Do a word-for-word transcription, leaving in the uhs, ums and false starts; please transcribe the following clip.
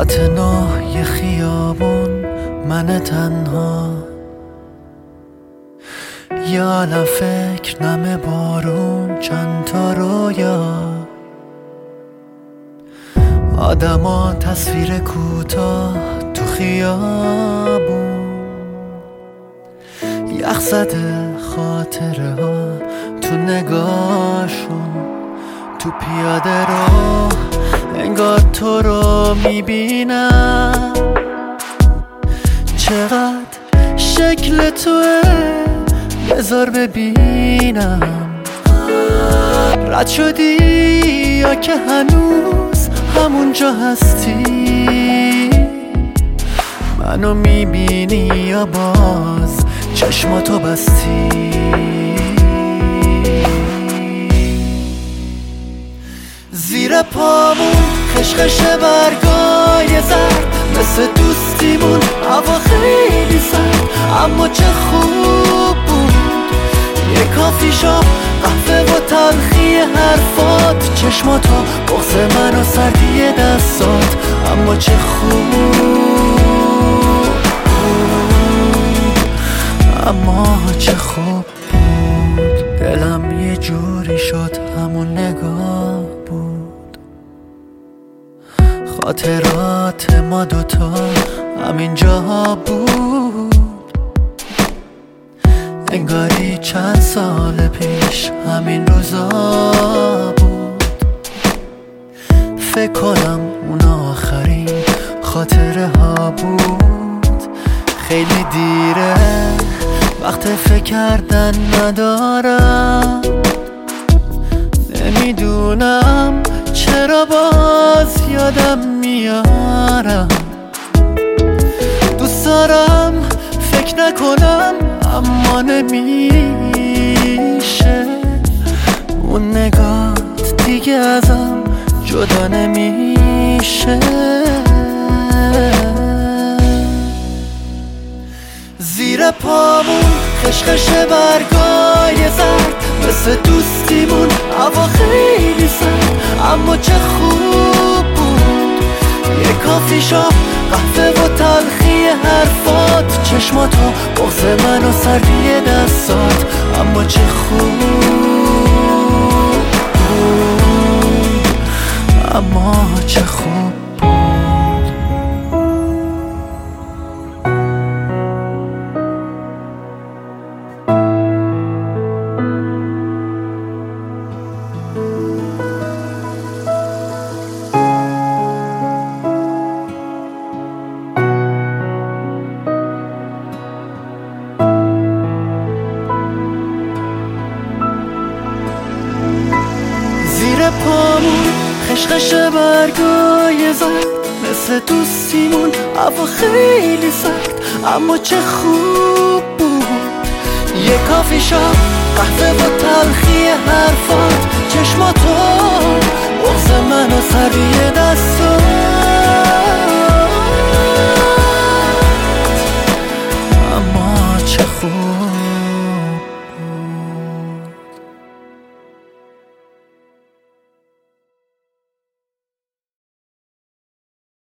خط نه یه خیابون، من تنها، یه عالم فکر، نم بارون، چند تا رویا، آدما، تصویر کوتاه تو خیابون، یخ زده خاطره ها تو نگاهشون، تو پیاده رو انگار تو رو میبینم، چقدر شکل توه بذار ببینم، رد شدی یا که هنوز همونجا هستی، منو میبینی یا باز چشماتو بستی. زیر پامون خشخش برگای زرد، مثل دوستیمون هوا خیلی سرد، اما چه خوب بود یه کافی شاپ، قهوه و تلخی حرفات، چشماتو، بغض من و سردی دستات، اما چه خوب بود، اما چه خوب بود. دلم یه جوری شد همون نگاه بود، خاطرات ما دوتا همین جاها بود، انگاری چند سال پیش همین روزا بود. فکر کنم اون آخرین خاطره ها بود، خیلی دیره وقت فکر کردن ندارم، نمیدونم چرا باز یادم میارم، دوست دارم فکر نکنم اما نمیشه، اون نگات دیگه ازم جدا نمیشه. زیر پامون خشخش برگای زرد، مثل دوستیمون هوا خیلی سرد، اما چه خوب بود یه کافی شاپ، قهوه و تلخی حرفات، چشماتو، بغض من و سردی دستات، اما چه خوب بود، اما چه خوب بود. زیر پامون خشخش برگای زرد، مثل دوستیمون هوا خیلی سرد، اما چه خوب بود یه کافی شاپ، قهوه و تلخی حرفات، چشماتو، بغض من و سردی دستات.